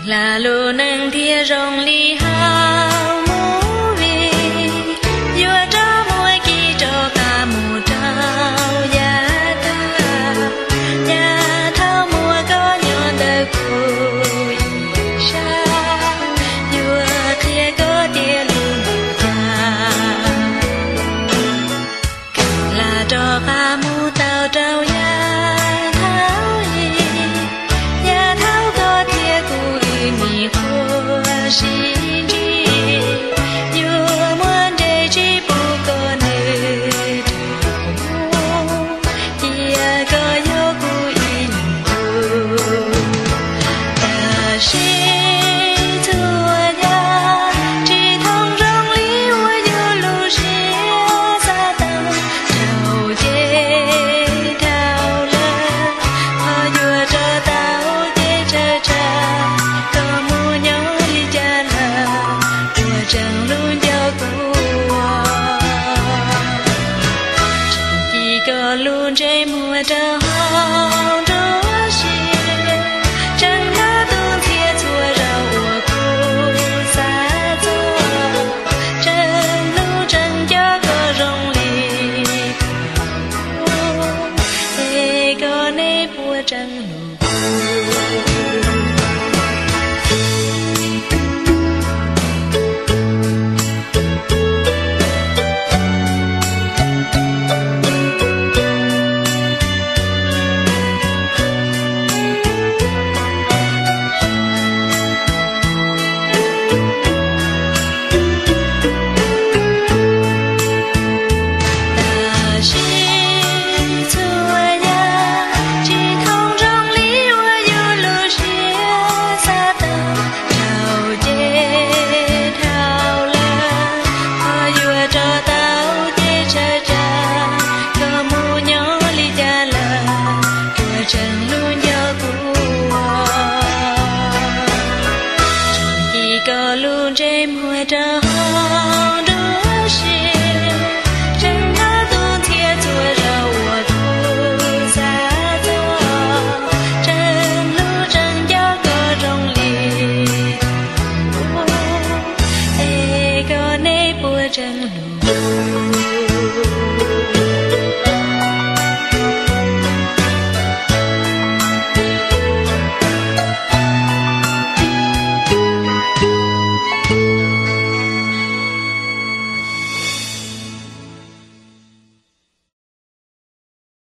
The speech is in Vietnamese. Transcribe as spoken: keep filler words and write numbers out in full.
là lô nâng thia rong ly hao mũ vi vua trao mua kỳ cho cả mù trao giá ta nhà thao mua có nhon đời cùi xa vua thia có tia lưu cha là cho cả mù tao trao giá xin chi yêu muốn để chỉ bu có nơi đâu chia có yêu cu in tu ta xin thua ya chỉ thông rong lý hoa yêu lu xia xa tao thao dê thao lơ hoa yêu cho tao dê cha cha chẳng luôn giao cua chẳng chỉ có luôn trái mùa trao